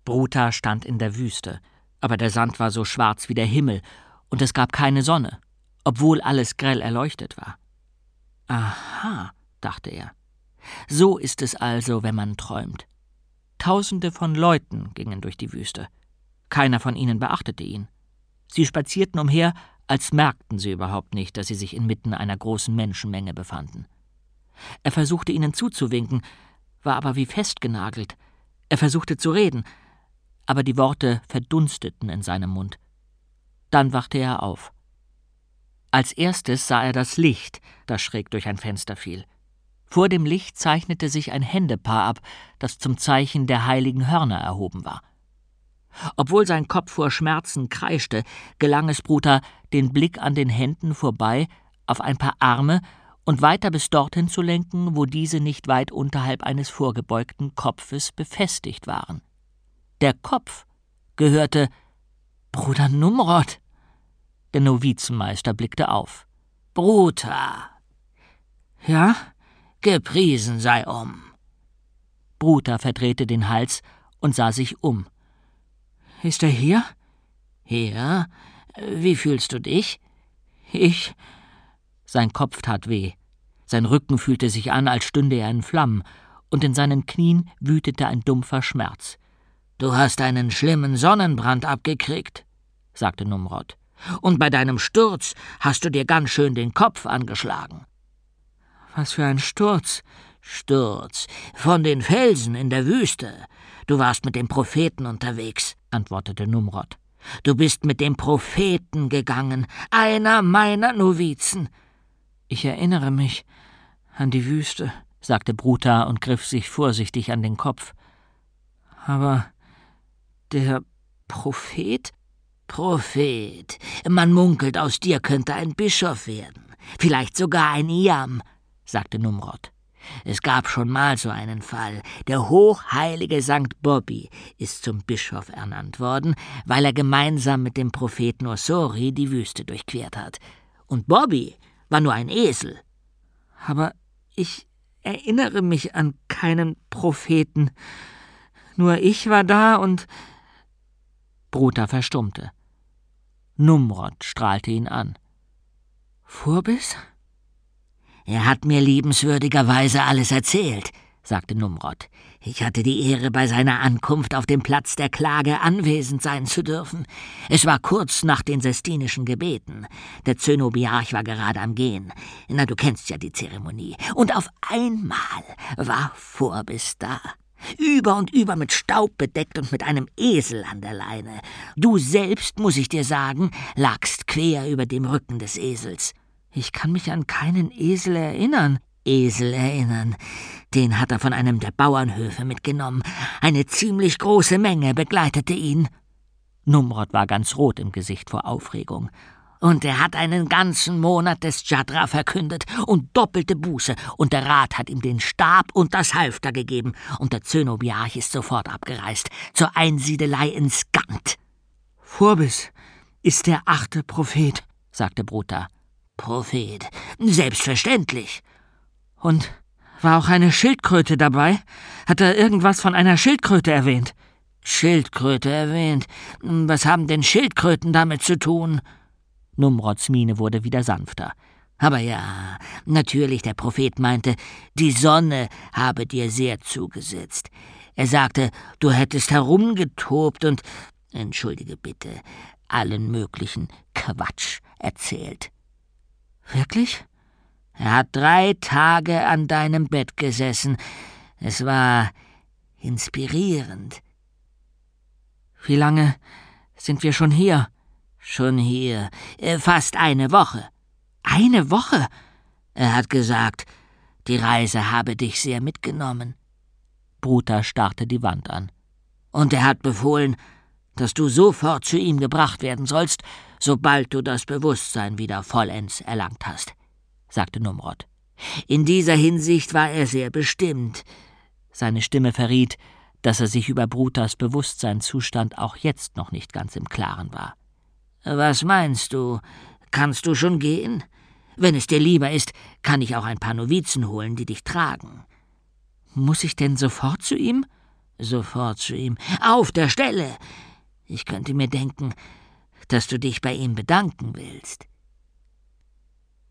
Bruta stand in der Wüste, aber der Sand war so schwarz wie der Himmel, und es gab keine Sonne, obwohl alles grell erleuchtet war. »Aha«, dachte er, »so ist es also, wenn man träumt.« Tausende von Leuten gingen durch die Wüste. Keiner von ihnen beachtete ihn. Sie spazierten umher, als merkten sie überhaupt nicht, dass sie sich inmitten einer großen Menschenmenge befanden. Er versuchte ihnen zuzuwinken, war aber wie festgenagelt. Er versuchte zu reden, aber die Worte verdunsteten in seinem Mund. Dann wachte er auf. Als erstes sah er das Licht, das schräg durch ein Fenster fiel. Vor dem Licht zeichnete sich ein Händepaar ab, das zum Zeichen der heiligen Hörner erhoben war. Obwohl sein Kopf vor Schmerzen kreischte, gelang es Bruta, den Blick an den Händen vorbei auf ein paar Arme und weiter bis dorthin zu lenken, wo diese nicht weit unterhalb eines vorgebeugten Kopfes befestigt waren. Der Kopf gehörte Bruder Numrod. Der Novizenmeister blickte auf. »Bruta!« »Ja?« »Gepriesen sei Bruta verdrehte den Hals und sah sich um. »Ist er hier?« »Hier? Wie fühlst du dich?« »Ich?« Sein Kopf tat weh. Sein Rücken fühlte sich an, als stünde er in Flammen, und in seinen Knien wütete ein dumpfer Schmerz. »Du hast einen schlimmen Sonnenbrand abgekriegt«, sagte Numrod. »Und bei deinem Sturz hast du dir ganz schön den Kopf angeschlagen.« »Was für ein Sturz?« »Sturz. Von den Felsen in der Wüste. Du warst mit dem Propheten unterwegs«, antwortete Numrod. »Du bist mit dem Propheten gegangen, einer meiner Novizen.« »Ich erinnere mich an die Wüste«, sagte Bruta und griff sich vorsichtig an den Kopf. »Aber der Prophet?« »Prophet. Man munkelt, aus dir könnte ein Bischof werden. Vielleicht sogar ein Iam«, sagte Numrod. »Es gab schon mal so einen Fall. Der hochheilige St. Bobby ist zum Bischof ernannt worden, weil er gemeinsam mit dem Propheten Osori die Wüste durchquert hat. Und Bobby war nur ein Esel.« »Aber ich erinnere mich an keinen Propheten. Nur ich war da und...« Bruta verstummte. Numrod strahlte ihn an. »Vorbis?« »Er hat mir liebenswürdigerweise alles erzählt«, sagte Numrod. »Ich hatte die Ehre, bei seiner Ankunft auf dem Platz der Klage anwesend sein zu dürfen. Es war kurz nach den Sestinischen Gebeten. Der Zönobiarch war gerade am Gehen. Na, du kennst ja die Zeremonie. Und auf einmal war Vorbis da. Über und über mit Staub bedeckt und mit einem Esel an der Leine. Du selbst, muss ich dir sagen, lagst quer über dem Rücken des Esels.« »Ich kann mich an keinen Esel erinnern.« »Esel erinnern. Den hat er von einem der Bauernhöfe mitgenommen. Eine ziemlich große Menge begleitete ihn.« Numrod war ganz rot im Gesicht vor Aufregung. »Und er hat einen ganzen Monat des Dschadra verkündet und doppelte Buße, und der Rat hat ihm den Stab und das Halfter gegeben, und der Zönobiarch ist sofort abgereist, zur Einsiedelei in Skant.« »Vorbis ist der 8. Prophet«, sagte Bruta. »Prophet, selbstverständlich.« »Und war auch eine Schildkröte dabei? Hat er irgendwas von einer Schildkröte erwähnt?« »Schildkröte erwähnt? Was haben denn Schildkröten damit zu tun?« Numrods Miene wurde wieder sanfter. »Aber ja, natürlich, der Prophet meinte, die Sonne habe dir sehr zugesetzt. Er sagte, du hättest herumgetobt und, entschuldige bitte, allen möglichen Quatsch erzählt.« »Wirklich?« »Er hat 3 Tage an deinem Bett gesessen. Es war inspirierend.« »Wie lange sind wir schon hier?« »Schon hier. Fast eine Woche.« »Eine Woche?« Er hat gesagt, die Reise habe dich sehr mitgenommen.« Bruta starrte die Wand an. »Und er hat befohlen, dass du sofort zu ihm gebracht werden sollst, sobald du das Bewusstsein wieder vollends erlangt hast«, sagte Numrod. »In dieser Hinsicht war er sehr bestimmt.« Seine Stimme verriet, dass er sich über Brutas Bewusstseinszustand auch jetzt noch nicht ganz im Klaren war. »Was meinst du? Kannst du schon gehen? Wenn es dir lieber ist, kann ich auch ein paar Novizen holen, die dich tragen.« »Muss ich denn sofort zu ihm?« sofort zu ihm. »Auf der Stelle! Ich könnte mir denken, dass du dich bei ihm bedanken willst.«